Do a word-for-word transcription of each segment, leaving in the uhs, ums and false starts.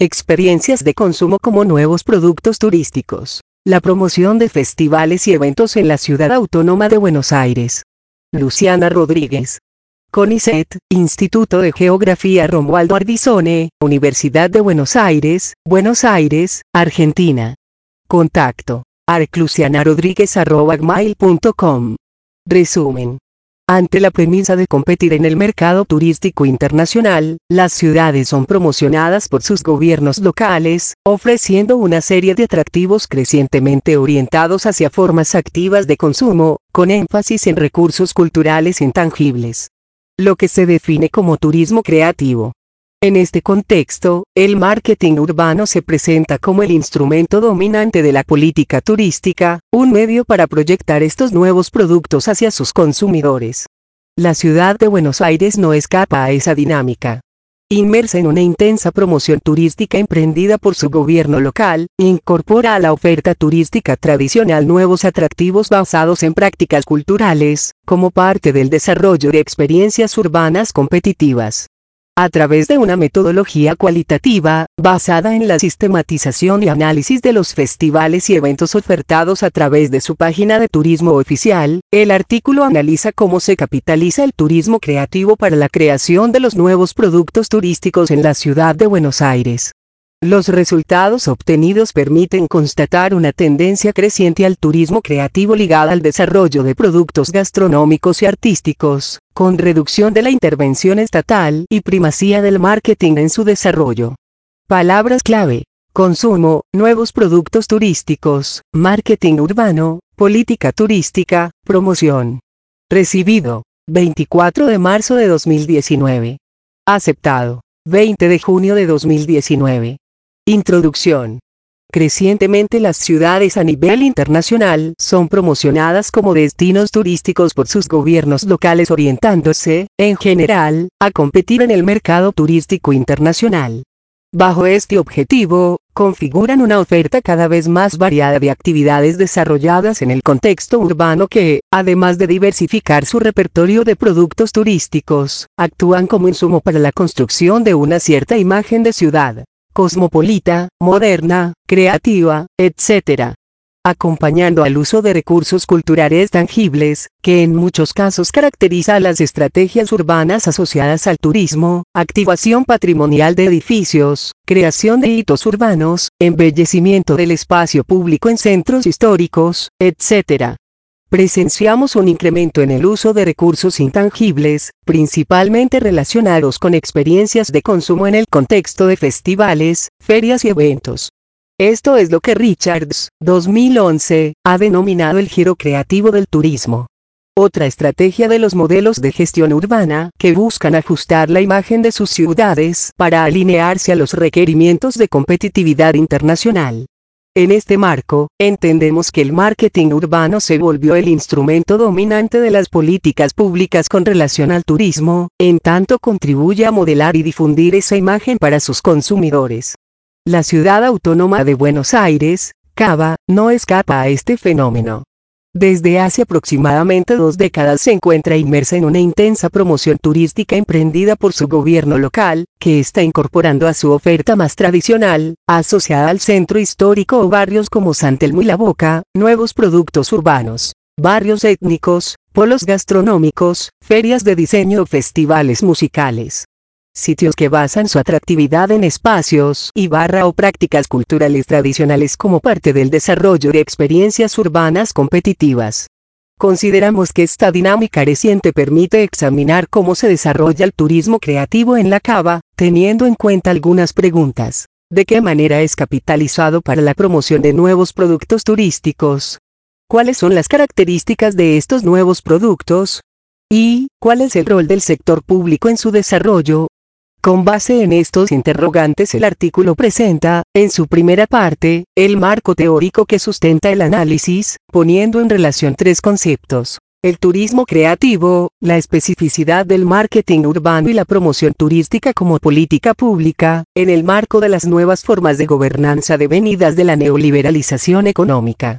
experiencias de consumo como nuevos productos turísticos, la promoción de festivales y eventos en la Ciudad Autónoma de Buenos Aires. Luciana Rodríguez. CONICET, Instituto de Geografía Romualdo Ardizone, Universidad de Buenos Aires, Buenos Aires, Argentina. Contacto: arclucianarodriguez arroba gmail punto com. Resumen. Ante la premisa de competir en el mercado turístico internacional, las ciudades son promocionadas por sus gobiernos locales, ofreciendo una serie de atractivos crecientemente orientados hacia formas activas de consumo, con énfasis en recursos culturales intangibles, lo que se define como turismo creativo. En este contexto, el marketing urbano se presenta como el instrumento dominante de la política turística, un medio para proyectar estos nuevos productos hacia sus consumidores. La ciudad de Buenos Aires no escapa a esa dinámica. Inmersa en una intensa promoción turística emprendida por su gobierno local, incorpora a la oferta turística tradicional nuevos atractivos basados en prácticas culturales, como parte del desarrollo de experiencias urbanas competitivas. A través de una metodología cualitativa, basada en la sistematización y análisis de los festivales y eventos ofertados a través de su página de turismo oficial, el artículo analiza cómo se capitaliza el turismo creativo para la creación de los nuevos productos turísticos en la ciudad de Buenos Aires. Los resultados obtenidos permiten constatar una tendencia creciente al turismo creativo ligada al desarrollo de productos gastronómicos y artísticos, con reducción de la intervención estatal y primacía del marketing en su desarrollo. Palabras clave: consumo, nuevos productos turísticos, marketing urbano, política turística, promoción. Recibido: veinticuatro de marzo de dos mil diecinueve. Aceptado: veinte de junio de dos mil diecinueve. Introducción. Crecientemente las ciudades a nivel internacional son promocionadas como destinos turísticos por sus gobiernos locales, orientándose, en general, a competir en el mercado turístico internacional. Bajo este objetivo, configuran una oferta cada vez más variada de actividades desarrolladas en el contexto urbano que, además de diversificar su repertorio de productos turísticos, actúan como insumo para la construcción de una cierta imagen de ciudad cosmopolita, moderna, creativa, etcétera. Acompañando al uso de recursos culturales tangibles, que en muchos casos caracteriza a las estrategias urbanas asociadas al turismo, activación patrimonial de edificios, creación de hitos urbanos, embellecimiento del espacio público en centros históricos, etcétera. Presenciamos un incremento en el uso de recursos intangibles, principalmente relacionados con experiencias de consumo en el contexto de festivales, ferias y eventos. Esto es lo que Richards, dos mil once, ha denominado el giro creativo del turismo. Otra estrategia de los modelos de gestión urbana que buscan ajustar la imagen de sus ciudades para alinearse a los requerimientos de competitividad internacional. En este marco, entendemos que el marketing urbano se volvió el instrumento dominante de las políticas públicas con relación al turismo, en tanto contribuye a modelar y difundir esa imagen para sus consumidores. La Ciudad Autónoma de Buenos Aires, CABA, no escapa a este fenómeno. Desde hace aproximadamente dos décadas se encuentra inmersa en una intensa promoción turística emprendida por su gobierno local, que está incorporando a su oferta más tradicional, asociada al centro histórico o barrios como San Telmo y La Boca, nuevos productos urbanos, barrios étnicos, polos gastronómicos, ferias de diseño o festivales musicales. Sitios que basan su atractividad en espacios y barra o prácticas culturales tradicionales como parte del desarrollo de experiencias urbanas competitivas. Consideramos que esta dinámica reciente permite examinar cómo se desarrolla el turismo creativo en la CABA, teniendo en cuenta algunas preguntas. ¿De qué manera es capitalizado para la promoción de nuevos productos turísticos? ¿Cuáles son las características de estos nuevos productos? ¿Y cuál es el rol del sector público en su desarrollo? Con base en estos interrogantes, el artículo presenta, en su primera parte, el marco teórico que sustenta el análisis, poniendo en relación tres conceptos: el turismo creativo, la especificidad del marketing urbano y la promoción turística como política pública, en el marco de las nuevas formas de gobernanza devenidas de la neoliberalización económica.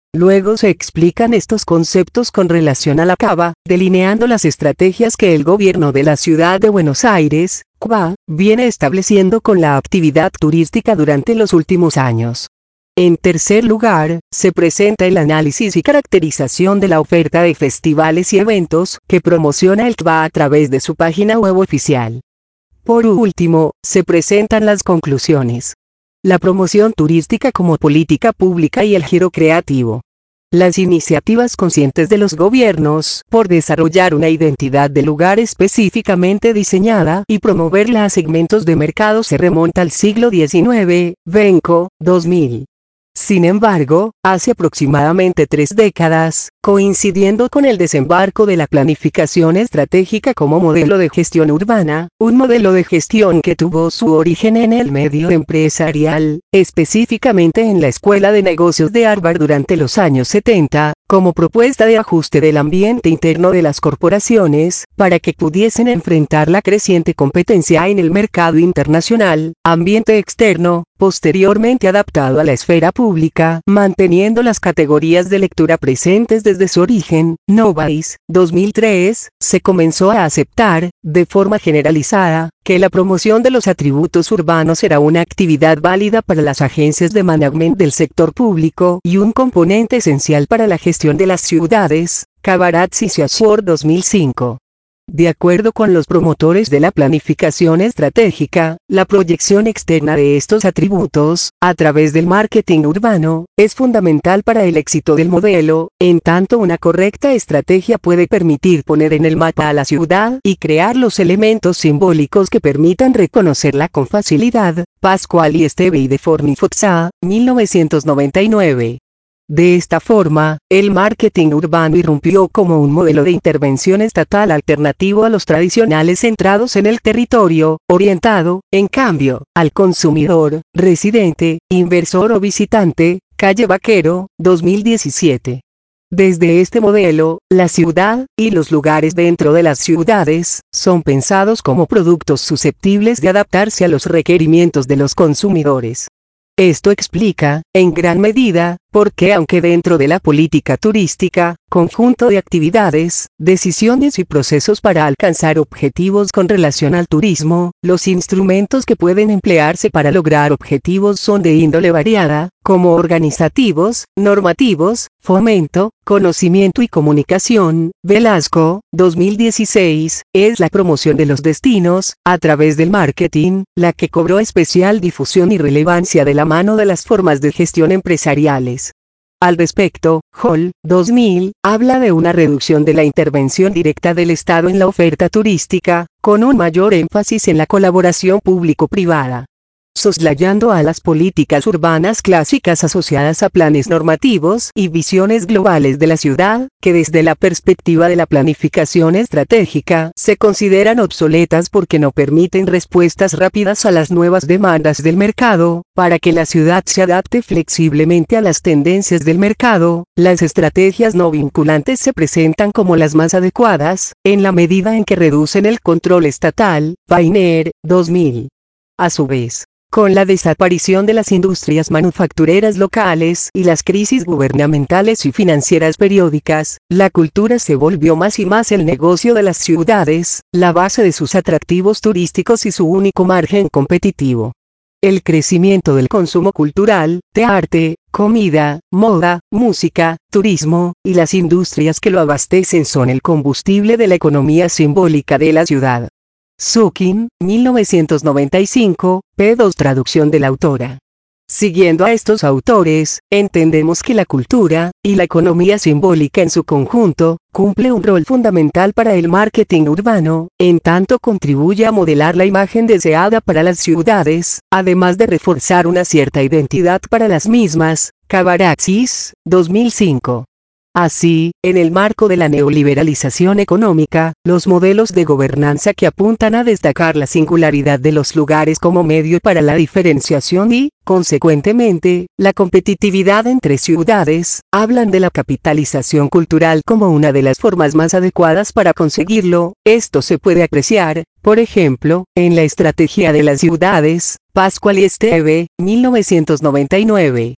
Luego se explican estos conceptos con relación a la C A B A, delineando las estrategias que el gobierno de la ciudad de Buenos Aires, C B A, viene estableciendo con la actividad turística durante los últimos años. En tercer lugar, se presenta el análisis y caracterización de la oferta de festivales y eventos que promociona el C B A a través de su página web oficial. Por último, se presentan las conclusiones. La promoción turística como política pública y el giro creativo. Las iniciativas conscientes de los gobiernos por desarrollar una identidad de lugar específicamente diseñada y promoverla a segmentos de mercado se remonta al siglo diecinueve, Benco, dos mil. Sin embargo, hace aproximadamente tres décadas, coincidiendo con el desembarco de la planificación estratégica como modelo de gestión urbana, un modelo de gestión que tuvo su origen en el medio empresarial, específicamente en la Escuela de Negocios de Harvard durante los años setenta, como propuesta de ajuste del ambiente interno de las corporaciones, para que pudiesen enfrentar la creciente competencia en el mercado internacional, ambiente externo, posteriormente adaptado a la esfera pública, manteniendo las categorías de lectura presentes desde su origen. Novaes, dos mil tres, se comenzó a aceptar, de forma generalizada, que la promoción de los atributos urbanos era una actividad válida para las agencias de management del sector público y un componente esencial para la gestión de las ciudades. Kavaratz y Ashworth, dos mil cinco. De acuerdo con los promotores de la planificación estratégica, la proyección externa de estos atributos, a través del marketing urbano, es fundamental para el éxito del modelo, en tanto una correcta estrategia puede permitir poner en el mapa a la ciudad y crear los elementos simbólicos que permitan reconocerla con facilidad. Pascual y Esteve y de Forni-Foxá, mil novecientos noventa y nueve. De esta forma, el marketing urbano irrumpió como un modelo de intervención estatal alternativo a los tradicionales centrados en el territorio, orientado, en cambio, al consumidor, residente, inversor o visitante. Calle Vaquero, dos mil diecisiete. Desde este modelo, la ciudad, y los lugares dentro de las ciudades, son pensados como productos susceptibles de adaptarse a los requerimientos de los consumidores. Esto explica, en gran medida, por qué aunque dentro de la política turística, conjunto de actividades, decisiones y procesos para alcanzar objetivos con relación al turismo, los instrumentos que pueden emplearse para lograr objetivos son de índole variada, como organizativos, normativos, fomento, conocimiento y comunicación. Velasco, dos mil dieciséis, es la promoción de los destinos, a través del marketing, la que cobró especial difusión y relevancia de la mano de las formas de gestión empresariales. Al respecto, Hall, dos mil, habla de una reducción de la intervención directa del Estado en la oferta turística, con un mayor énfasis en la colaboración público-privada. Soslayando a las políticas urbanas clásicas asociadas a planes normativos y visiones globales de la ciudad, que desde la perspectiva de la planificación estratégica se consideran obsoletas porque no permiten respuestas rápidas a las nuevas demandas del mercado. Para que la ciudad se adapte flexiblemente a las tendencias del mercado, las estrategias no vinculantes se presentan como las más adecuadas, en la medida en que reducen el control estatal. Painer, dos mil. A su vez, con la desaparición de las industrias manufactureras locales y las crisis gubernamentales y financieras periódicas, la cultura se volvió más y más el negocio de las ciudades, la base de sus atractivos turísticos y su único margen competitivo. El crecimiento del consumo cultural, de arte, comida, moda, música, turismo, y las industrias que lo abastecen son el combustible de la economía simbólica de la ciudad. Sukin, mil novecientos noventa y cinco, P dos Traducción de la autora. Siguiendo a estos autores, entendemos que la cultura, y la economía simbólica en su conjunto, cumple un rol fundamental para el marketing urbano, en tanto contribuye a modelar la imagen deseada para las ciudades, además de reforzar una cierta identidad para las mismas. Kavaratz, dos mil cinco. Así, en el marco de la neoliberalización económica, los modelos de gobernanza que apuntan a destacar la singularidad de los lugares como medio para la diferenciación y, consecuentemente, la competitividad entre ciudades, hablan de la capitalización cultural como una de las formas más adecuadas para conseguirlo. Esto se puede apreciar, por ejemplo, en la estrategia de las ciudades. Pascual y Esteve, mil novecientos noventa y nueve.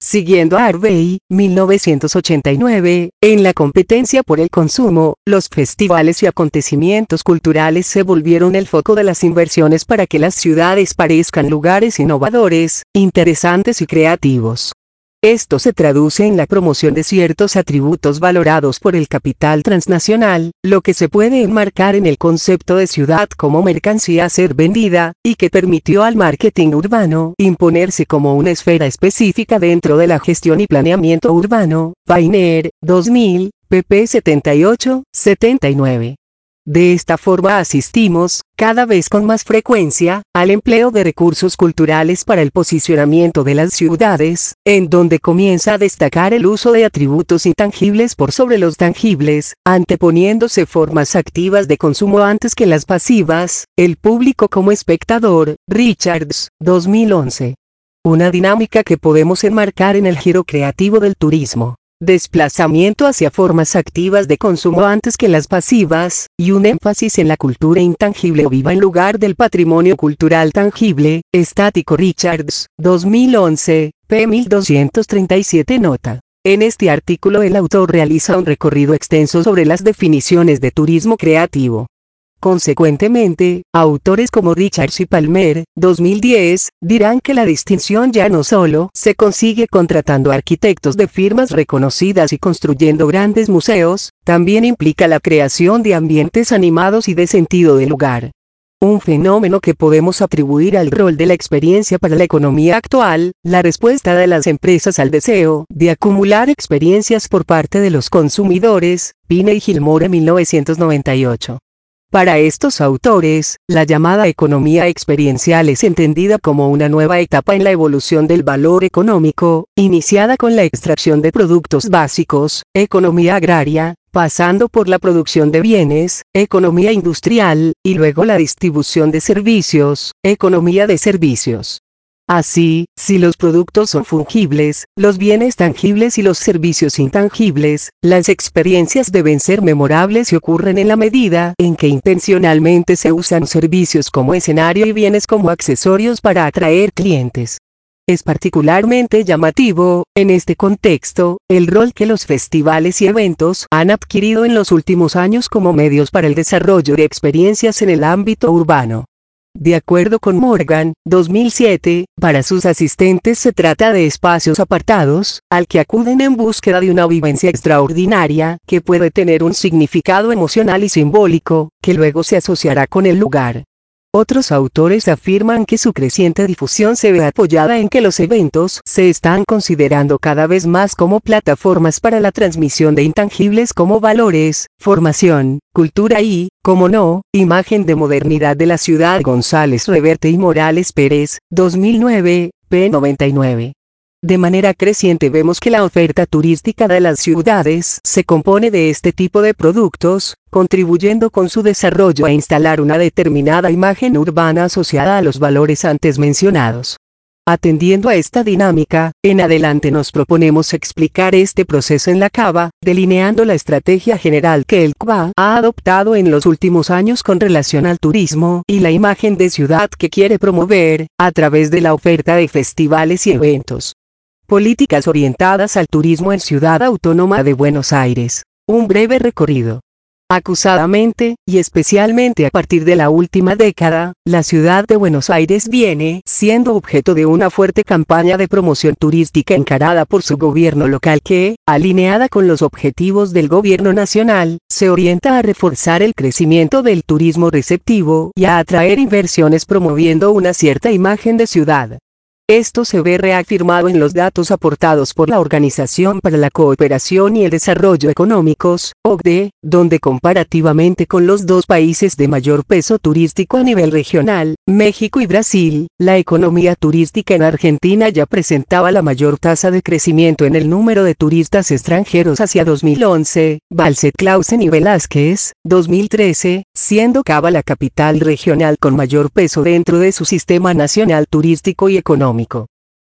Siguiendo a Harvey, mil novecientos ochenta y nueve, en la competencia por el consumo, los festivales y acontecimientos culturales se volvieron el foco de las inversiones para que las ciudades parezcan lugares innovadores, interesantes y creativos. Esto se traduce en la promoción de ciertos atributos valorados por el capital transnacional, lo que se puede enmarcar en el concepto de ciudad como mercancía a ser vendida, y que permitió al marketing urbano imponerse como una esfera específica dentro de la gestión y planeamiento urbano. Painer, dos mil, pp setenta y ocho, setenta y nueve. De esta forma asistimos, cada vez con más frecuencia, al empleo de recursos culturales para el posicionamiento de las ciudades, en donde comienza a destacar el uso de atributos intangibles por sobre los tangibles, anteponiéndose formas activas de consumo antes que las pasivas, el público como espectador. Richards, dos mil once. Una dinámica que podemos enmarcar en el giro creativo del turismo. Desplazamiento hacia formas activas de consumo antes que las pasivas, y un énfasis en la cultura intangible o viva en lugar del patrimonio cultural tangible, estático. Richards, dos mil once, p mil doscientos treinta y siete. Nota. En este artículo el autor realiza un recorrido extenso sobre las definiciones de turismo creativo. Consecuentemente, autores como Richards y Palmer, dos mil diez, dirán que la distinción ya no solo se consigue contratando arquitectos de firmas reconocidas y construyendo grandes museos, también implica la creación de ambientes animados y de sentido del lugar. Un fenómeno que podemos atribuir al rol de la experiencia para la economía actual, la respuesta de las empresas al deseo de acumular experiencias por parte de los consumidores. Pine y Gilmore, mil novecientos noventa y ocho. Para estos autores, la llamada economía experiencial es entendida como una nueva etapa en la evolución del valor económico, iniciada con la extracción de productos básicos, economía agraria, pasando por la producción de bienes, economía industrial, y luego la distribución de servicios, economía de servicios. Así, si los productos son fungibles, los bienes tangibles y los servicios intangibles, las experiencias deben ser memorables y ocurren en la medida en que intencionalmente se usan servicios como escenario y bienes como accesorios para atraer clientes. Es particularmente llamativo, en este contexto, el rol que los festivales y eventos han adquirido en los últimos años como medios para el desarrollo de experiencias en el ámbito urbano. De acuerdo con Morgan, dos mil siete, para sus asistentes se trata de espacios apartados, al que acuden en búsqueda de una vivencia extraordinaria, que puede tener un significado emocional y simbólico, que luego se asociará con el lugar. Otros autores afirman que su creciente difusión se ve apoyada en que los eventos se están considerando cada vez más como plataformas para la transmisión de intangibles como valores, formación, cultura y, como no, imagen de modernidad de la ciudad. González Reverte y Morales Pérez, dos mil nueve, p noventa y nueve. De manera creciente vemos que la oferta turística de las ciudades se compone de este tipo de productos, contribuyendo con su desarrollo a instalar una determinada imagen urbana asociada a los valores antes mencionados. Atendiendo a esta dinámica, en adelante nos proponemos explicar este proceso en la Cava, delineando la estrategia general que el C V A ha adoptado en los últimos años con relación al turismo y la imagen de ciudad que quiere promover, a través de la oferta de festivales y eventos. Políticas orientadas al turismo en Ciudad Autónoma de Buenos Aires. Un breve recorrido. Acusadamente, y especialmente a partir de la última década, la ciudad de Buenos Aires viene siendo objeto de una fuerte campaña de promoción turística encarada por su gobierno local que, alineada con los objetivos del gobierno nacional, se orienta a reforzar el crecimiento del turismo receptivo y a atraer inversiones promoviendo una cierta imagen de ciudad. Esto se ve reafirmado en los datos aportados por la Organización para la Cooperación y el Desarrollo Económicos, O C D E, donde comparativamente con los dos países de mayor peso turístico a nivel regional, México y Brasil, la economía turística en Argentina ya presentaba la mayor tasa de crecimiento en el número de turistas extranjeros hacia dos mil once, Balset Clausen y Velázquez, dos mil trece, siendo Cava la capital regional con mayor peso dentro de su sistema nacional turístico y económico.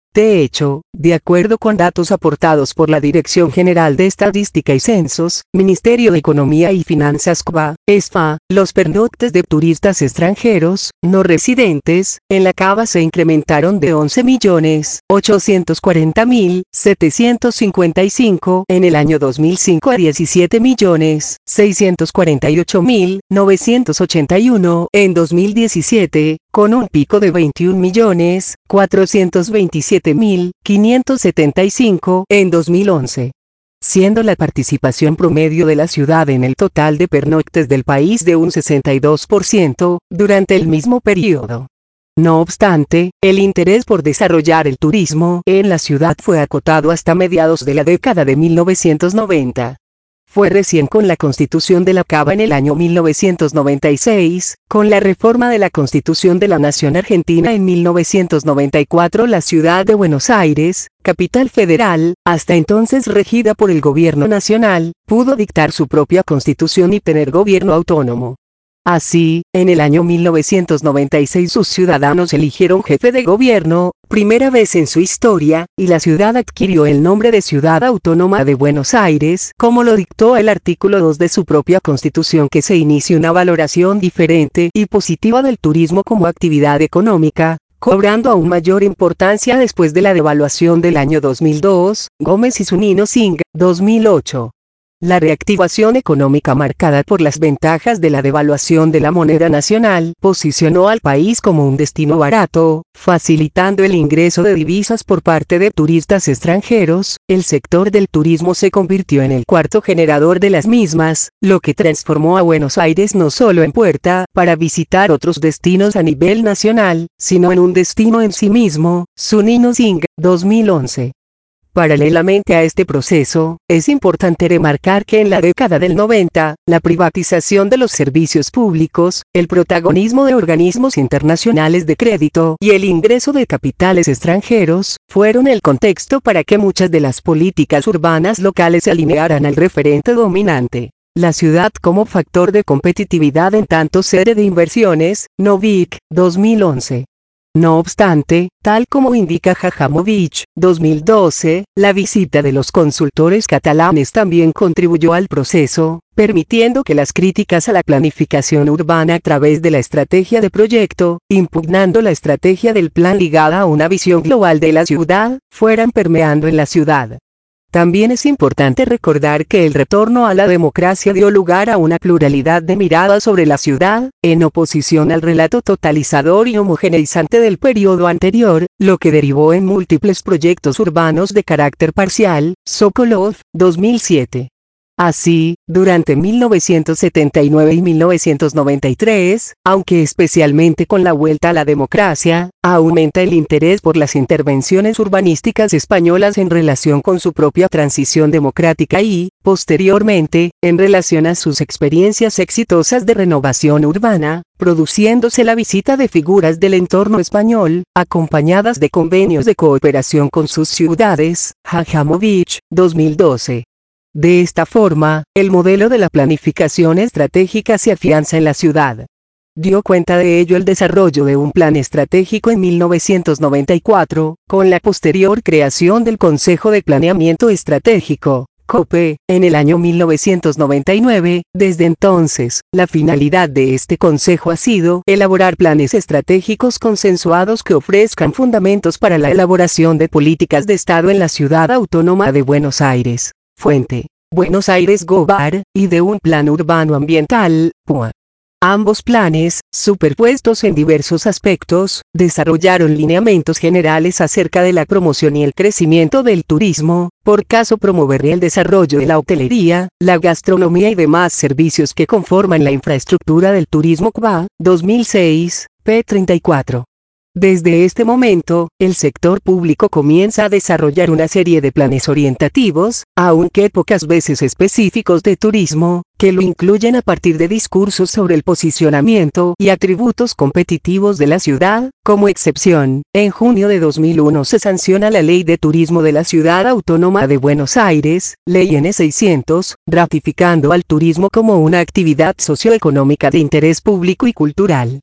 De hecho, de acuerdo con datos aportados por la Dirección General de Estadística y Censos, Ministerio de Economía y Finanzas C B A, ESFA, los pernoctes de turistas extranjeros, no residentes, en la Cava se incrementaron de once millones ochocientos cuarenta mil setecientos cincuenta y cinco en el año dos mil cinco a diecisiete millones seiscientos cuarenta y ocho mil novecientos ochenta y uno en dos mil diecisiete, con un pico de veintiún millones cuatrocientos veintisiete mil quinientos setenta y cinco en dos mil once. Siendo la participación promedio de la ciudad en el total de pernoctes del país de un sesenta y dos por ciento, durante el mismo periodo. No obstante, el interés por desarrollar el turismo en la ciudad fue acotado hasta mediados de la década de mil novecientos noventa. Fue recién con la Constitución de la Cava en el año mil novecientos noventa y seis, con la reforma de la Constitución de la Nación Argentina en mil novecientos noventa y cuatro, la ciudad de Buenos Aires, capital federal, hasta entonces regida por el gobierno nacional, pudo dictar su propia constitución y tener gobierno autónomo. Así, en el año mil novecientos noventa y seis sus ciudadanos eligieron jefe de gobierno, primera vez en su historia, y la ciudad adquirió el nombre de Ciudad Autónoma de Buenos Aires, como lo dictó el artículo dos de su propia constitución, que se inicia una valoración diferente y positiva del turismo como actividad económica, cobrando aún mayor importancia después de la devaluación del año dos mil dos, Gómez y Zunino Singh, dos mil ocho. La reactivación económica marcada por las ventajas de la devaluación de la moneda nacional posicionó al país como un destino barato, facilitando el ingreso de divisas por parte de turistas extranjeros. El sector del turismo se convirtió en el cuarto generador de las mismas, lo que transformó a Buenos Aires no solo en puerta para visitar otros destinos a nivel nacional, sino en un destino en sí mismo. Zunino Singh, dos mil once. Paralelamente a este proceso, es importante remarcar que en la década del noventa, la privatización de los servicios públicos, el protagonismo de organismos internacionales de crédito y el ingreso de capitales extranjeros, fueron el contexto para que muchas de las políticas urbanas locales se alinearan al referente dominante. La ciudad como factor de competitividad en tanto sede de inversiones, Novik, dos mil once. No obstante, tal como indica Jajamovich, dos mil doce, la visita de los consultores catalanes también contribuyó al proceso, permitiendo que las críticas a la planificación urbana a través de la estrategia de proyecto, impugnando la estrategia del plan ligada a una visión global de la ciudad, fueran permeando en la ciudad. También es importante recordar que el retorno a la democracia dio lugar a una pluralidad de miradas sobre la ciudad, en oposición al relato totalizador y homogeneizante del periodo anterior, lo que derivó en múltiples proyectos urbanos de carácter parcial. Sokolov, dos mil siete. Así, durante mil novecientos setenta y nueve y mil novecientos noventa y tres, aunque especialmente con la vuelta a la democracia, aumenta el interés por las intervenciones urbanísticas españolas en relación con su propia transición democrática y, posteriormente, en relación a sus experiencias exitosas de renovación urbana, produciéndose la visita de figuras del entorno español, acompañadas de convenios de cooperación con sus ciudades. Jajamovich, dos mil doce. De esta forma, el modelo de la planificación estratégica se afianza en la ciudad. Dio cuenta de ello el desarrollo de un plan estratégico en mil novecientos noventa y cuatro, con la posterior creación del Consejo de Planeamiento Estratégico, COPE, en el año mil novecientos noventa y nueve. Desde entonces, la finalidad de este consejo ha sido elaborar planes estratégicos consensuados que ofrezcan fundamentos para la elaboración de políticas de Estado en la Ciudad Autónoma de Buenos Aires. Fuente: Buenos Aires Gobar, y de un plan urbano ambiental, P U A. Ambos planes, superpuestos en diversos aspectos, desarrollaron lineamientos generales acerca de la promoción y el crecimiento del turismo, por caso promover el desarrollo de la hotelería, la gastronomía y demás servicios que conforman la infraestructura del turismo. C B A, dos mil seis, p treinta y cuatro. Desde este momento, el sector público comienza a desarrollar una serie de planes orientativos, aunque pocas veces específicos de turismo, que lo incluyen a partir de discursos sobre el posicionamiento y atributos competitivos de la ciudad. Como excepción, en junio de dos mil uno se sanciona la Ley de Turismo de la Ciudad Autónoma de Buenos Aires, Ley N seiscientos, ratificando al turismo como una actividad socioeconómica de interés público y cultural.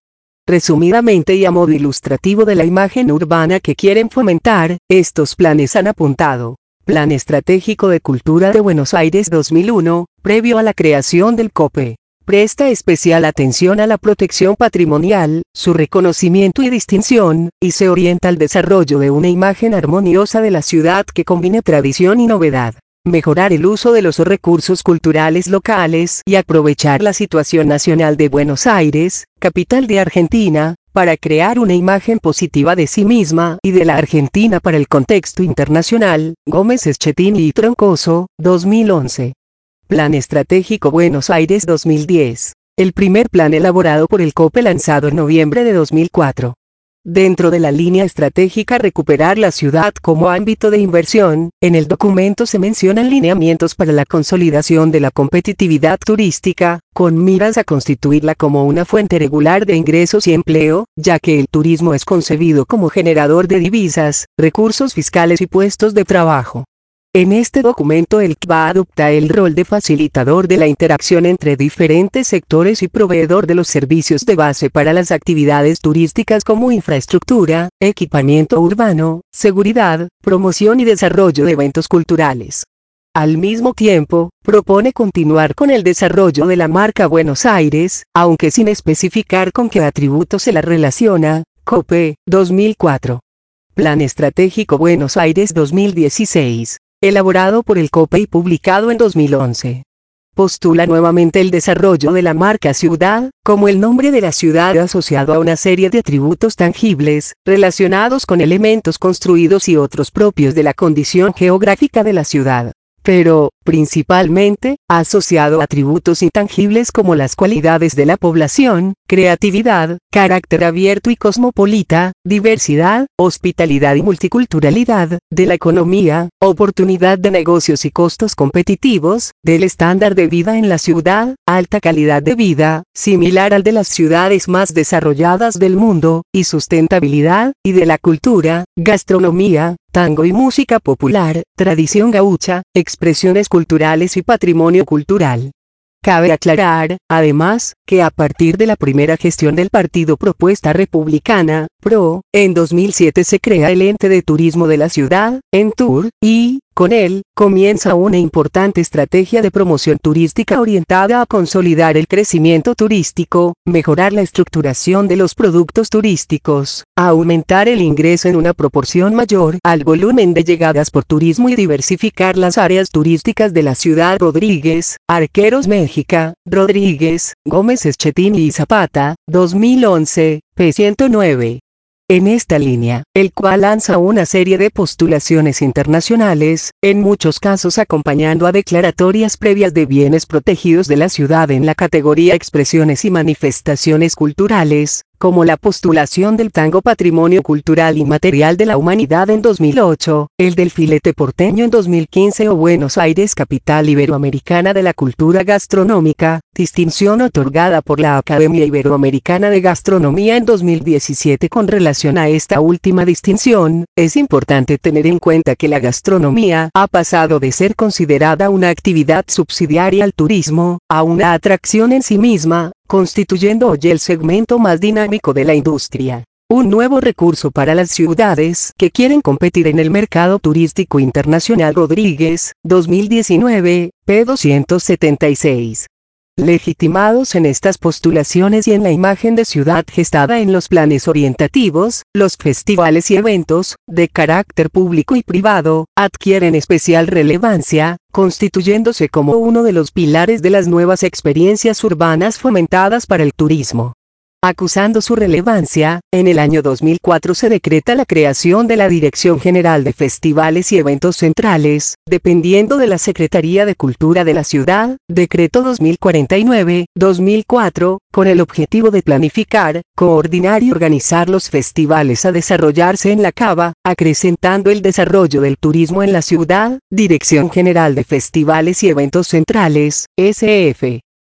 Resumidamente y a modo ilustrativo de la imagen urbana que quieren fomentar, estos planes han apuntado. Plan Estratégico de Cultura de Buenos Aires dos mil uno, previo a la creación del COPE. Presta especial atención a la protección patrimonial, su reconocimiento y distinción, y se orienta al desarrollo de una imagen armoniosa de la ciudad que combine tradición y novedad. Mejorar el uso de los recursos culturales locales y aprovechar la situación nacional de Buenos Aires, capital de Argentina, para crear una imagen positiva de sí misma y de la Argentina para el contexto internacional. Gómez Schettini y Troncoso, dos mil once. Plan Estratégico Buenos Aires dos mil diez. El primer plan elaborado por el COPE lanzado en noviembre de dos mil cuatro. Dentro de la línea estratégica Recuperar la ciudad como ámbito de inversión, en el documento se mencionan lineamientos para la consolidación de la competitividad turística, con miras a constituirla como una fuente regular de ingresos y empleo, ya que el turismo es concebido como generador de divisas, recursos fiscales y puestos de trabajo. En este documento el C B A adopta el rol de facilitador de la interacción entre diferentes sectores y proveedor de los servicios de base para las actividades turísticas como infraestructura, equipamiento urbano, seguridad, promoción y desarrollo de eventos culturales. Al mismo tiempo, propone continuar con el desarrollo de la marca Buenos Aires, aunque sin especificar con qué atributos se la relaciona. COPE, dos mil cuatro. Plan Estratégico Buenos Aires dos mil dieciséis. Elaborado por el COPE y publicado en dos mil once. Postula nuevamente el desarrollo de la marca ciudad, como el nombre de la ciudad asociado a una serie de atributos tangibles, relacionados con elementos construidos y otros propios de la condición geográfica de la ciudad. Pero, principalmente, asociado a atributos intangibles como las cualidades de la población, creatividad, carácter abierto y cosmopolita, diversidad, hospitalidad y multiculturalidad, de la economía, oportunidad de negocios y costos competitivos, del estándar de vida en la ciudad, alta calidad de vida, similar al de las ciudades más desarrolladas del mundo, y sustentabilidad, y de la cultura, gastronomía, tango y música popular, tradición gaucha, expresiones culturales y patrimonio cultural. Cabe aclarar, además, que a partir de la primera gestión del Partido Propuesta Republicana, P R O, en dos mil siete se crea el Ente de Turismo de la Ciudad, ENTUR, y, con él, comienza una importante estrategia de promoción turística orientada a consolidar el crecimiento turístico, mejorar la estructuración de los productos turísticos, a aumentar el ingreso en una proporción mayor al volumen de llegadas por turismo y diversificar las áreas turísticas de la ciudad. Rodríguez, Arqueros México, Rodríguez, Gómez Schettini y Zapata, dos mil once, p ciento nueve. En esta línea, el C O A lanza una serie de postulaciones internacionales, en muchos casos acompañando a declaratorias previas de bienes protegidos de la ciudad en la categoría Expresiones y Manifestaciones Culturales, como la postulación del tango Patrimonio Cultural Inmaterial de la Humanidad en dos mil ocho, el del filete porteño en dos mil quince o Buenos Aires Capital Iberoamericana de la Cultura Gastronómica, distinción otorgada por la Academia Iberoamericana de Gastronomía en dos mil diecisiete. Con relación a esta última distinción, es importante tener en cuenta que la gastronomía ha pasado de ser considerada una actividad subsidiaria al turismo, a una atracción en sí misma, constituyendo hoy el segmento más dinámico de la industria. Un nuevo recurso para las ciudades que quieren competir en el mercado turístico internacional. Rodríguez, dos mil diecinueve, p doscientos setenta y seis. Legitimados en estas postulaciones y en la imagen de ciudad gestada en los planes orientativos, los festivales y eventos, de carácter público y privado, adquieren especial relevancia, constituyéndose como uno de los pilares de las nuevas experiencias urbanas fomentadas para el turismo. Acusando su relevancia, en el año dos mil cuatro se decreta la creación de la Dirección General de Festivales y Eventos Centrales, dependiendo de la Secretaría de Cultura de la Ciudad, Decreto dos mil cuarenta y nueve, dos mil cuatro, con el objetivo de planificar, coordinar y organizar los festivales a desarrollarse en la Cava, acrecentando el desarrollo del turismo en la ciudad. Dirección General de Festivales y Eventos Centrales, S F.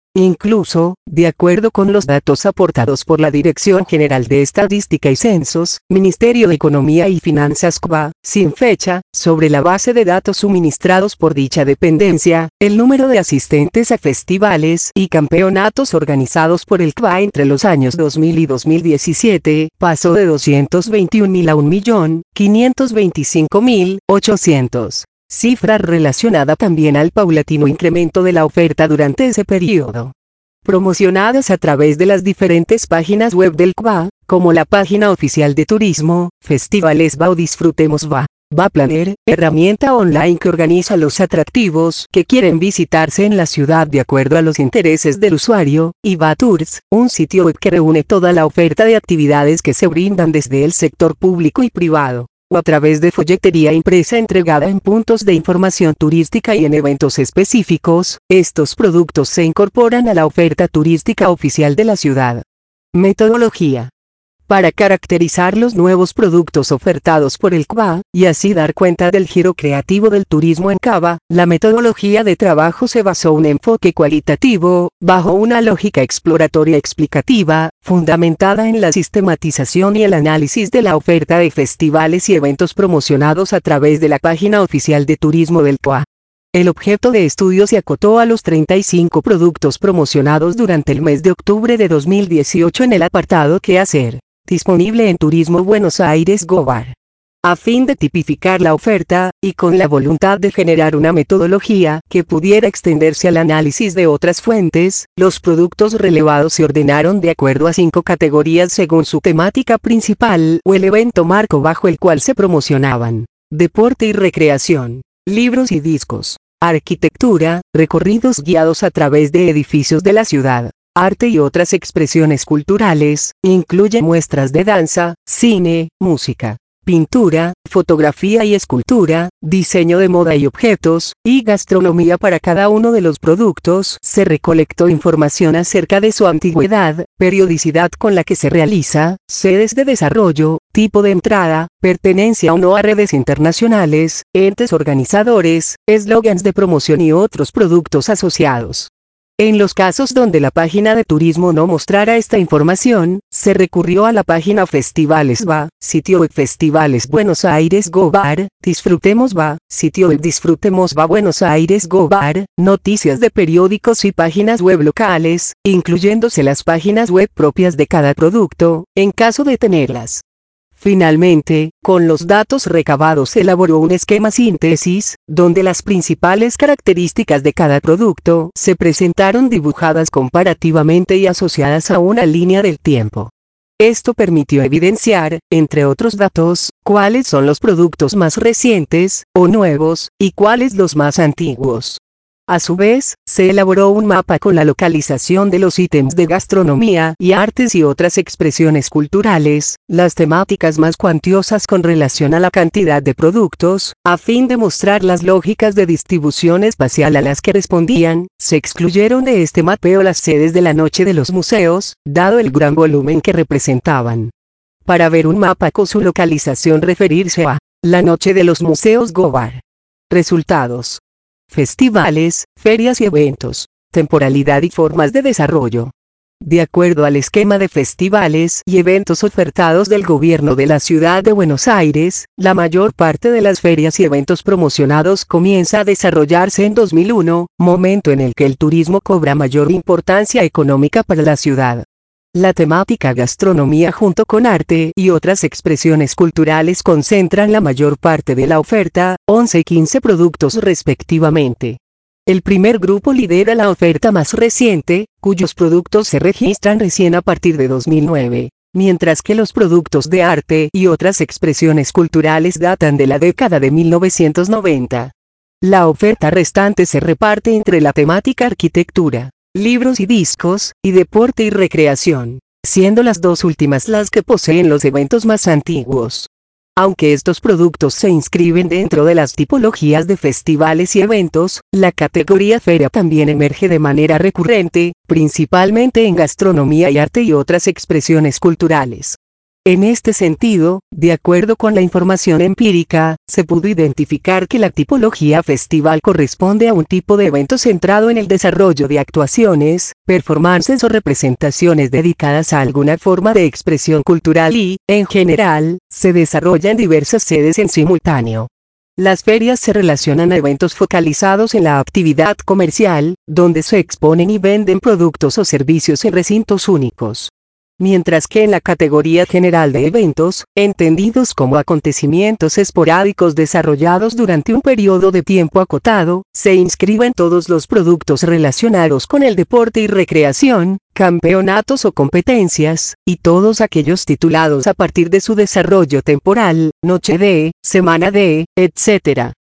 Incluso, de acuerdo con los datos aportados por la Dirección General de Estadística y Censos, Ministerio de Economía y Finanzas C V A, sin fecha, sobre la base de datos suministrados por dicha dependencia, el número de asistentes a festivales y campeonatos organizados por el C V A entre los años dos mil y dos mil diecisiete, pasó de doscientos veintiún mil a un millón quinientos veinticinco mil ochocientos. Cifra relacionada también al paulatino incremento de la oferta durante ese periodo. Promocionadas a través de las diferentes páginas web del C V A, como la página oficial de turismo, Festivales V A o Disfrutemos V A. V A Planner, herramienta online que organiza los atractivos que quieren visitarse en la ciudad de acuerdo a los intereses del usuario, y V A Tours, un sitio web que reúne toda la oferta de actividades que se brindan desde el sector público y privado, o a través de folletería impresa entregada en puntos de información turística y en eventos específicos. Estos productos se incorporan a la oferta turística oficial de la ciudad. Metodología. Para caracterizar los nuevos productos ofertados por el C V A, y así dar cuenta del giro creativo del turismo en Cava, la metodología de trabajo se basó en un enfoque cualitativo, bajo una lógica exploratoria explicativa, fundamentada en la sistematización y el análisis de la oferta de festivales y eventos promocionados a través de la página oficial de turismo del C V A. El objeto de estudio se acotó a los treinta y cinco productos promocionados durante el mes de octubre de dos mil dieciocho en el apartado ¿Qué hacer?, disponible en Turismo Buenos Aires Gobar. A fin de tipificar la oferta, y con la voluntad de generar una metodología que pudiera extenderse al análisis de otras fuentes, los productos relevados se ordenaron de acuerdo a cinco categorías según su temática principal o el evento marco bajo el cual se promocionaban: deporte y recreación, libros y discos, arquitectura, recorridos guiados a través de edificios de la ciudad, arte y otras expresiones culturales, incluye muestras de danza, cine, música, pintura, fotografía y escultura, diseño de moda y objetos, y gastronomía. Para cada uno de los productos se recolectó información acerca de su antigüedad, periodicidad con la que se realiza, sedes de desarrollo, tipo de entrada, pertenencia o no a redes internacionales, entes organizadores, eslogans de promoción y otros productos asociados. En los casos donde la página de turismo no mostrara esta información, se recurrió a la página Festivales V A, sitio web Festivales Buenos Aires Gobar, Disfrutemos V A, sitio web Disfrutemos V A Buenos Aires Gobar, noticias de periódicos y páginas web locales, incluyéndose las páginas web propias de cada producto, en caso de tenerlas. Finalmente, con los datos recabados se elaboró un esquema síntesis, donde las principales características de cada producto se presentaron dibujadas comparativamente y asociadas a una línea del tiempo. Esto permitió evidenciar, entre otros datos, cuáles son los productos más recientes, o nuevos, y cuáles los más antiguos. A su vez, se elaboró un mapa con la localización de los ítems de gastronomía y artes y otras expresiones culturales, las temáticas más cuantiosas con relación a la cantidad de productos, a fin de mostrar las lógicas de distribución espacial a las que respondían. Se excluyeron de este mapeo las sedes de la Noche de los Museos, dado el gran volumen que representaban. Para ver un mapa con su localización, referirse a la Noche de los Museos Gobar. Resultados: festivales, ferias y eventos, temporalidad y formas de desarrollo. De acuerdo al esquema de festivales y eventos ofertados del gobierno de la ciudad de Buenos Aires, la mayor parte de las ferias y eventos promocionados comienza a desarrollarse en dos mil uno, momento en el que el turismo cobra mayor importancia económica para la ciudad. La temática gastronomía junto con arte y otras expresiones culturales concentran la mayor parte de la oferta, once y quince productos respectivamente. El primer grupo lidera la oferta más reciente, cuyos productos se registran recién a partir de dos mil nueve, mientras que los productos de arte y otras expresiones culturales datan de la década de mil novecientos noventa. La oferta restante se reparte entre la temática arquitectura, libros y discos, y deporte y recreación, siendo las dos últimas las que poseen los eventos más antiguos. Aunque estos productos se inscriben dentro de las tipologías de festivales y eventos, la categoría feria también emerge de manera recurrente, principalmente en gastronomía y arte y otras expresiones culturales. En este sentido, de acuerdo con la información empírica, se pudo identificar que la tipología festival corresponde a un tipo de evento centrado en el desarrollo de actuaciones, performances o representaciones dedicadas a alguna forma de expresión cultural y, en general, se desarrolla en diversas sedes en simultáneo. Las ferias se relacionan a eventos focalizados en la actividad comercial, donde se exponen y venden productos o servicios en recintos únicos. Mientras que en la categoría general de eventos, entendidos como acontecimientos esporádicos desarrollados durante un periodo de tiempo acotado, se inscriben todos los productos relacionados con el deporte y recreación, campeonatos o competencias, y todos aquellos titulados a partir de su desarrollo temporal, noche de, semana de, etcétera.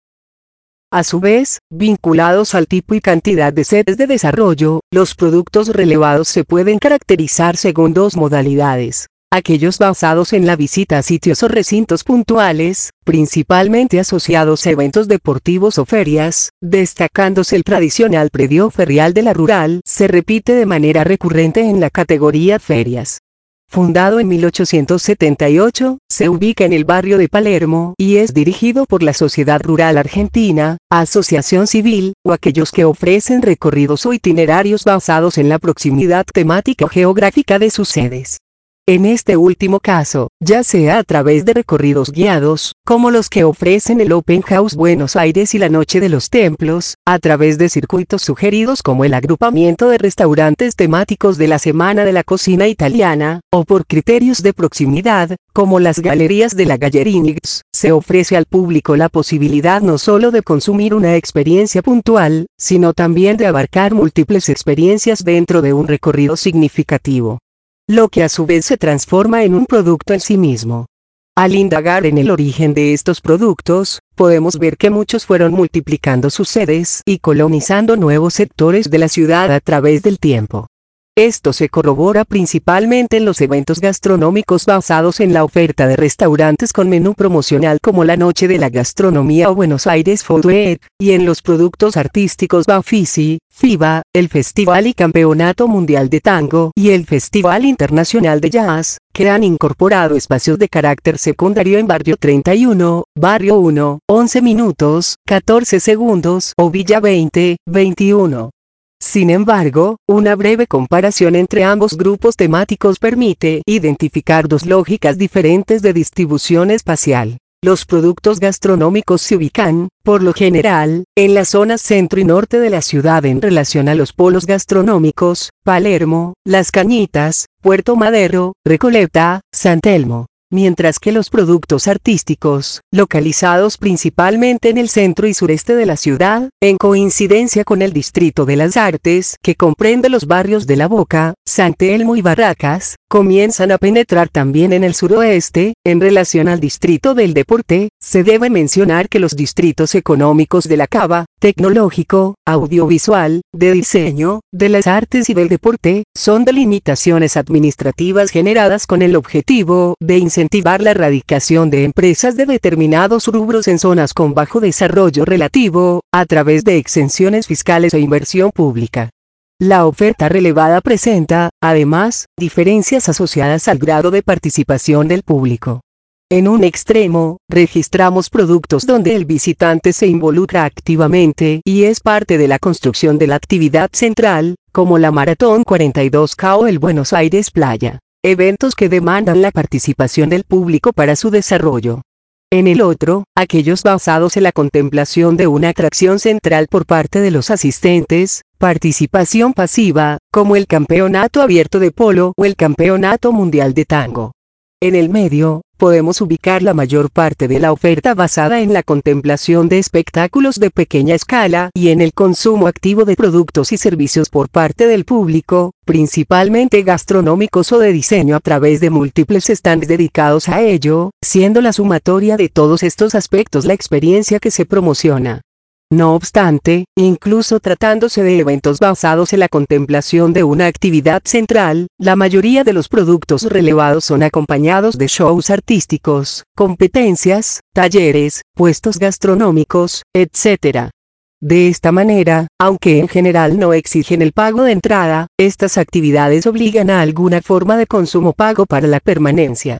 A su vez, vinculados al tipo y cantidad de sedes de desarrollo, los productos relevados se pueden caracterizar según dos modalidades. Aquellos basados en la visita a sitios o recintos puntuales, principalmente asociados a eventos deportivos o ferias, destacándose el tradicional predio ferial de la rural, se repite de manera recurrente en la categoría ferias. Fundado en mil ochocientos setenta y ocho, se ubica en el barrio de Palermo y es dirigido por la Sociedad Rural Argentina, asociación civil, o aquellos que ofrecen recorridos o itinerarios basados en la proximidad temática o geográfica de sus sedes. En este último caso, ya sea a través de recorridos guiados, como los que ofrecen el Open House Buenos Aires y la Noche de los Templos, a través de circuitos sugeridos como el agrupamiento de restaurantes temáticos de la Semana de la Cocina Italiana, o por criterios de proximidad, como las galerías de la Gallerínics, se ofrece al público la posibilidad no solo de consumir una experiencia puntual, sino también de abarcar múltiples experiencias dentro de un recorrido significativo, lo que a su vez se transforma en un producto en sí mismo. Al indagar en el origen de estos productos, podemos ver que muchos fueron multiplicando sus sedes y colonizando nuevos sectores de la ciudad a través del tiempo. Esto se corrobora principalmente en los eventos gastronómicos basados en la oferta de restaurantes con menú promocional como la Noche de la Gastronomía o Buenos Aires Food Week, y en los productos artísticos Bafisi, FIBA, el Festival y Campeonato Mundial de Tango y el Festival Internacional de Jazz, que han incorporado espacios de carácter secundario en Barrio treinta y uno, Barrio uno, once minutos, catorce segundos o Villa veinte, veintiuno. Sin embargo, una breve comparación entre ambos grupos temáticos permite identificar dos lógicas diferentes de distribución espacial. Los productos gastronómicos se ubican, por lo general, en la zona centro y norte de la ciudad en relación a los polos gastronómicos, Palermo, Las Cañitas, Puerto Madero, Recoleta, San Telmo. Mientras que los productos artísticos, localizados principalmente en el centro y sureste de la ciudad, en coincidencia con el Distrito de las Artes, que comprende los barrios de La Boca, San Telmo y Barracas, comienzan a penetrar también en el suroeste. En relación al Distrito del Deporte, se debe mencionar que los distritos económicos de la Cava, tecnológico, audiovisual, de diseño, de las artes y del deporte, son delimitaciones administrativas generadas con el objetivo de incentivar la radicación de empresas de determinados rubros en zonas con bajo desarrollo relativo, a través de exenciones fiscales e inversión pública. La oferta relevada presenta, además, diferencias asociadas al grado de participación del público. En un extremo, registramos productos donde el visitante se involucra activamente y es parte de la construcción de la actividad central, como la Maratón cuarenta y dos K o el Buenos Aires Playa. Eventos que demandan la participación del público para su desarrollo. En el otro, aquellos basados en la contemplación de una atracción central por parte de los asistentes, participación pasiva, como el Campeonato Abierto de Polo o el Campeonato Mundial de Tango. En el medio, podemos ubicar la mayor parte de la oferta basada en la contemplación de espectáculos de pequeña escala y en el consumo activo de productos y servicios por parte del público, principalmente gastronómicos o de diseño a través de múltiples stands dedicados a ello, siendo la sumatoria de todos estos aspectos la experiencia que se promociona. No obstante, incluso tratándose de eventos basados en la contemplación de una actividad central, la mayoría de los productos relevados son acompañados de shows artísticos, competencias, talleres, puestos gastronómicos, etcétera. De esta manera, aunque en general no exigen el pago de entrada, estas actividades obligan a alguna forma de consumo pago para la permanencia.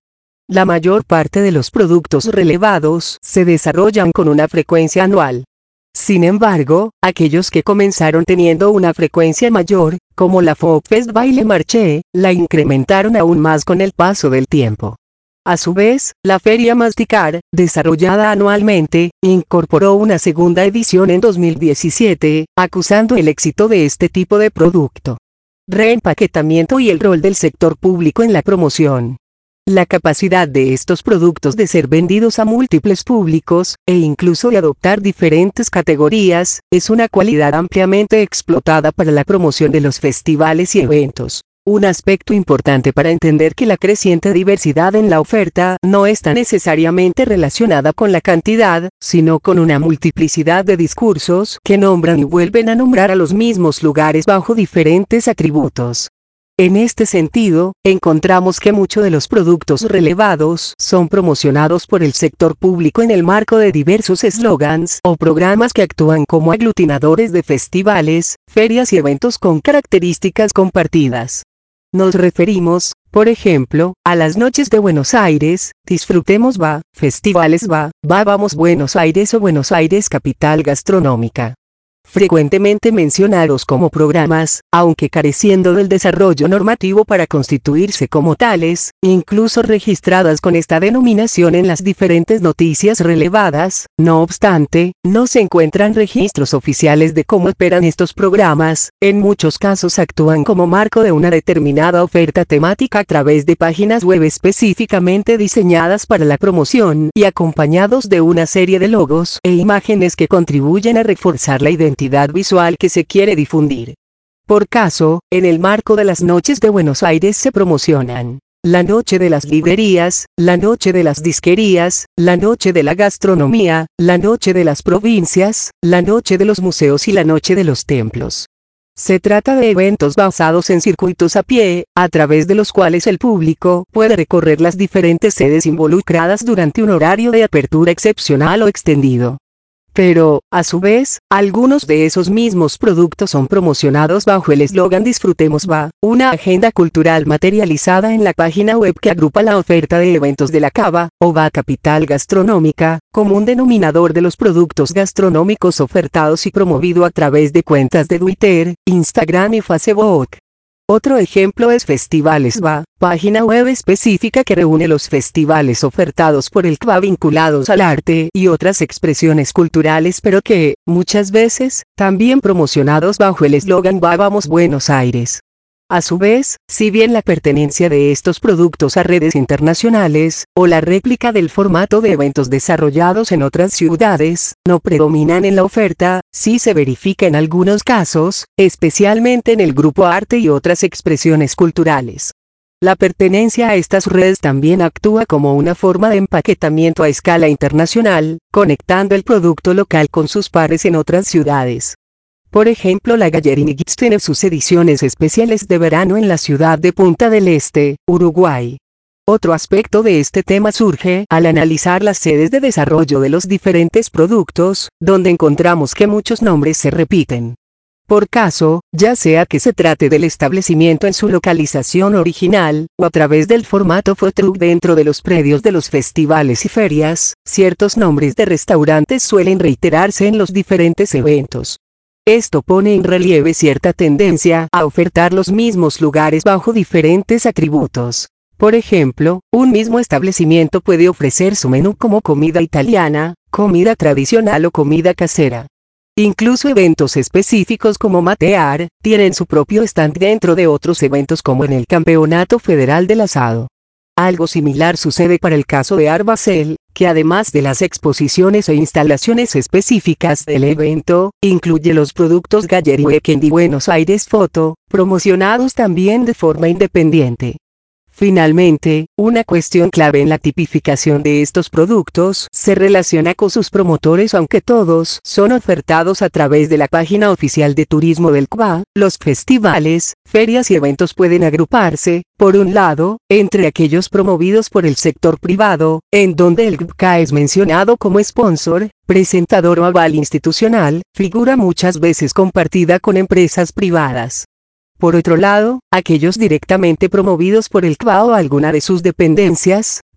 La mayor parte de los productos relevados se desarrollan con una frecuencia anual. Sin embargo, aquellos que comenzaron teniendo una frecuencia mayor, como la Fopfest Baile Marché, la incrementaron aún más con el paso del tiempo. A su vez, la Feria Masticar, desarrollada anualmente, incorporó una segunda edición en dos mil diecisiete, acusando el éxito de este tipo de producto. Reempaquetamiento y el rol del sector público en la promoción. La capacidad de estos productos de ser vendidos a múltiples públicos, e incluso de adoptar diferentes categorías, es una cualidad ampliamente explotada para la promoción de los festivales y eventos. Un aspecto importante para entender que la creciente diversidad en la oferta no está necesariamente relacionada con la cantidad, sino con una multiplicidad de discursos que nombran y vuelven a nombrar a los mismos lugares bajo diferentes atributos. En este sentido, encontramos que muchos de los productos relevados son promocionados por el sector público en el marco de diversos eslogans o programas que actúan como aglutinadores de festivales, ferias y eventos con características compartidas. Nos referimos, por ejemplo, a las noches de Buenos Aires, Disfrutemos va, Festivales va, va Vamos Buenos Aires o Buenos Aires Capital Gastronómica. Frecuentemente mencionados como programas, aunque careciendo del desarrollo normativo para constituirse como tales, incluso registradas con esta denominación en las diferentes noticias relevadas, no obstante, no se encuentran registros oficiales de cómo operan estos programas. En muchos casos actúan como marco de una determinada oferta temática a través de páginas web específicamente diseñadas para la promoción y acompañados de una serie de logos e imágenes que contribuyen a reforzar la identidad visual que se quiere difundir. Por caso, en el marco de las noches de Buenos Aires se promocionan la noche de las librerías, la noche de las disquerías, la noche de la gastronomía, la noche de las provincias, la noche de los museos y la noche de los templos. Se trata de eventos basados en circuitos a pie, a través de los cuales el público puede recorrer las diferentes sedes involucradas durante un horario de apertura excepcional o extendido. Pero, a su vez, algunos de esos mismos productos son promocionados bajo el eslogan Disfrutemos va, una agenda cultural materializada en la página web que agrupa la oferta de eventos de la Cava, o va Capital Gastronómica, como un denominador de los productos gastronómicos ofertados y promovido a través de cuentas de Twitter, Instagram y Facebook. Otro ejemplo es Festivales va, página web específica que reúne los festivales ofertados por el C V A vinculados al arte y otras expresiones culturales, pero que, muchas veces, también promocionados bajo el eslogan Va Vamos Buenos Aires. A su vez, si bien la pertenencia de estos productos a redes internacionales, o la réplica del formato de eventos desarrollados en otras ciudades, no predominan en la oferta, sí se verifica en algunos casos, especialmente en el grupo arte y otras expresiones culturales. La pertenencia a estas redes también actúa como una forma de empaquetamiento a escala internacional, conectando el producto local con sus pares en otras ciudades. Por ejemplo, la Gallerini Kids tiene sus ediciones especiales de verano en la ciudad de Punta del Este, Uruguay. Otro aspecto de este tema surge al analizar las sedes de desarrollo de los diferentes productos, donde encontramos que muchos nombres se repiten. Por caso, ya sea que se trate del establecimiento en su localización original, o a través del formato food truck dentro de los predios de los festivales y ferias, ciertos nombres de restaurantes suelen reiterarse en los diferentes eventos. Esto pone en relieve cierta tendencia a ofertar los mismos lugares bajo diferentes atributos. Por ejemplo, un mismo establecimiento puede ofrecer su menú como comida italiana, comida tradicional o comida casera. Incluso eventos específicos como Matear, tienen su propio stand dentro de otros eventos como en el Campeonato Federal del Asado. Algo similar sucede para el caso de Art Basel, que además de las exposiciones e instalaciones específicas del evento, incluye los productos Gallery Weekend y Buenos Aires Photo, promocionados también de forma independiente. Finalmente, una cuestión clave en la tipificación de estos productos se relaciona con sus promotores. Aunque todos son ofertados a través de la página oficial de turismo del C V A, los festivales, ferias y eventos pueden agruparse, por un lado, entre aquellos promovidos por el sector privado, en donde el C V A es mencionado como sponsor, presentador o aval institucional, figura muchas veces compartida con empresas privadas. Por otro lado, aquellos directamente promovidos por el C V A o alguna de sus dependencias,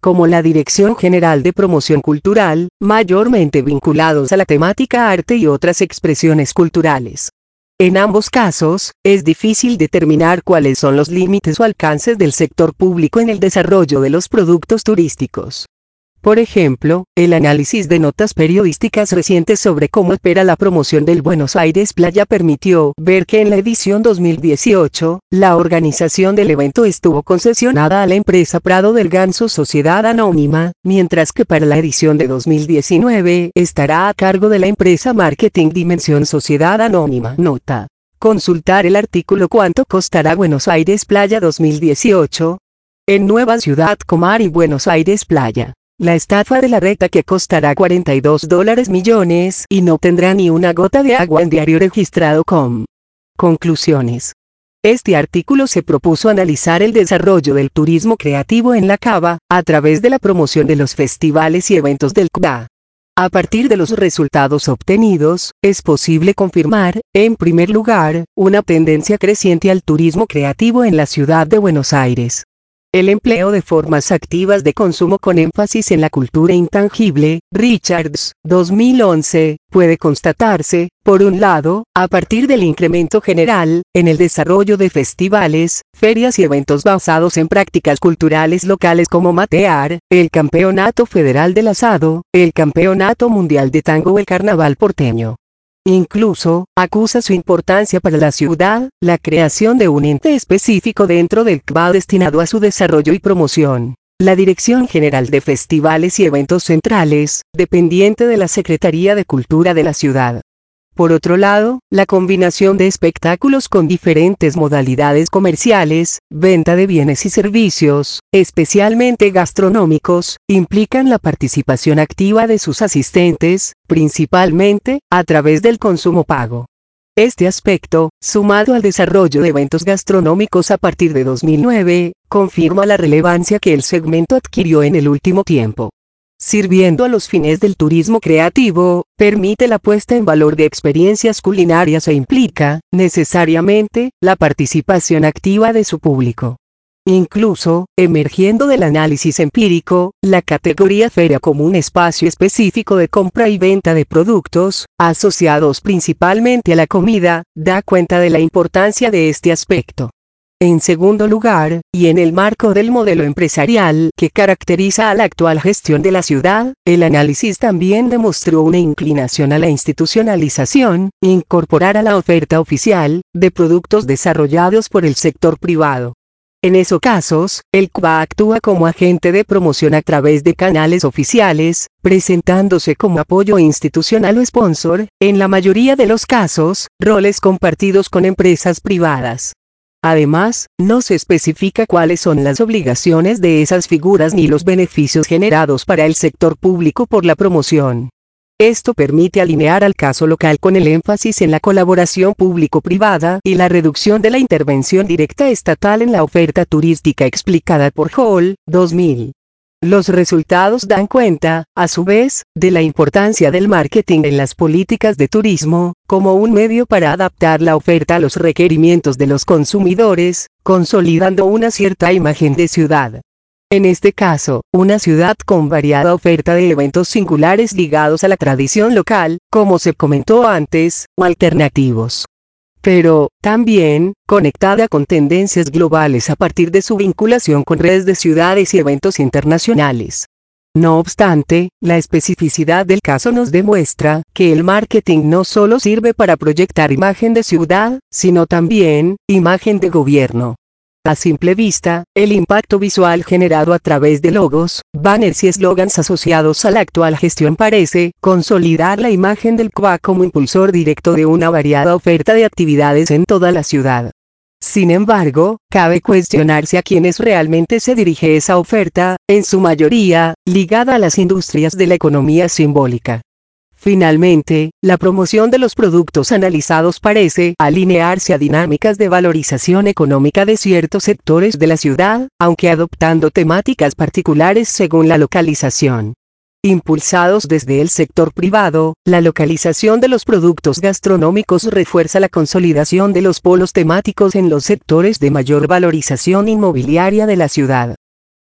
como la Dirección General de Promoción Cultural, mayormente vinculados a la temática arte y otras expresiones culturales. En ambos casos, es difícil determinar cuáles son los límites o alcances del sector público en el desarrollo de los productos turísticos. Por ejemplo, el análisis de notas periodísticas recientes sobre cómo opera la promoción del Buenos Aires Playa permitió ver que en la edición dos mil dieciocho, la organización del evento estuvo concesionada a la empresa Prado del Ganso Sociedad Anónima, mientras que para la edición de dos mil diecinueve estará a cargo de la empresa Marketing Dimensión Sociedad Anónima. Nota. Consultar el artículo ¿Cuánto costará Buenos Aires Playa dos mil dieciocho? En Nueva Ciudad Comar y Buenos Aires Playa. La estafa de la reta que costará cuarenta y dos dólares millones y no tendrá ni una gota de agua en diario registrado com. Conclusiones. Este artículo se propuso analizar el desarrollo del turismo creativo en la Cava, a través de la promoción de los festivales y eventos del C B A. A partir de los resultados obtenidos, es posible confirmar, en primer lugar, una tendencia creciente al turismo creativo en la ciudad de Buenos Aires. El empleo de formas activas de consumo con énfasis en la cultura intangible, Richards, dos mil once, puede constatarse, por un lado, a partir del incremento general, en el desarrollo de festivales, ferias y eventos basados en prácticas culturales locales como matear, el Campeonato Federal del Asado, el Campeonato Mundial de Tango o el Carnaval porteño. Incluso, acusa su importancia para la ciudad, la creación de un ente específico dentro del C B A destinado a su desarrollo y promoción. La Dirección General de Festivales y Eventos Centrales, dependiente de la Secretaría de Cultura de la ciudad. Por otro lado, la combinación de espectáculos con diferentes modalidades comerciales, venta de bienes y servicios, especialmente gastronómicos, implican la participación activa de sus asistentes, principalmente, a través del consumo pago. Este aspecto, sumado al desarrollo de eventos gastronómicos a partir de dos mil nueve, confirma la relevancia que el segmento adquirió en el último tiempo. Sirviendo a los fines del turismo creativo, permite la puesta en valor de experiencias culinarias e implica, necesariamente, la participación activa de su público. Incluso, emergiendo del análisis empírico, la categoría feria como un espacio específico de compra y venta de productos, asociados principalmente a la comida, da cuenta de la importancia de este aspecto. En segundo lugar, y en el marco del modelo empresarial que caracteriza a la actual gestión de la ciudad, el análisis también demostró una inclinación a la institucionalización, incorporar a la oferta oficial, de productos desarrollados por el sector privado. En esos casos, el C B A actúa como agente de promoción a través de canales oficiales, presentándose como apoyo institucional o sponsor, en la mayoría de los casos, roles compartidos con empresas privadas. Además, no se especifica cuáles son las obligaciones de esas figuras ni los beneficios generados para el sector público por la promoción. Esto permite alinear al caso local con el énfasis en la colaboración público-privada y la reducción de la intervención directa estatal en la oferta turística explicada por Hall, dos mil. Los resultados dan cuenta, a su vez, de la importancia del marketing en las políticas de turismo, como un medio para adaptar la oferta a los requerimientos de los consumidores, consolidando una cierta imagen de ciudad. En este caso, una ciudad con variada oferta de eventos singulares ligados a la tradición local, como se comentó antes, o alternativos. Pero, también, conectada con tendencias globales a partir de su vinculación con redes de ciudades y eventos internacionales. No obstante, la especificidad del caso nos demuestra que el marketing no solo sirve para proyectar imagen de ciudad, sino también, imagen de gobierno. A simple vista, el impacto visual generado a través de logos, banners y eslogans asociados a la actual gestión parece consolidar la imagen del C B A como impulsor directo de una variada oferta de actividades en toda la ciudad. Sin embargo, cabe cuestionarse a quiénes realmente se dirige esa oferta, en su mayoría, ligada a las industrias de la economía simbólica. Finalmente, la promoción de los productos analizados parece alinearse a dinámicas de valorización económica de ciertos sectores de la ciudad, aunque adoptando temáticas particulares según la localización. Impulsados desde el sector privado, la localización de los productos gastronómicos refuerza la consolidación de los polos temáticos en los sectores de mayor valorización inmobiliaria de la ciudad.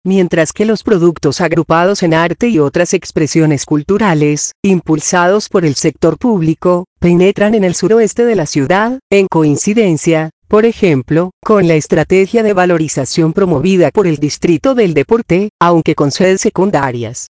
mientras que los productos agrupados en arte y otras expresiones culturales, impulsados por el sector público, penetran en el suroeste de la ciudad, en coincidencia, por ejemplo, con la estrategia de valorización promovida por el Distrito del Deporte, aunque con sedes secundarias.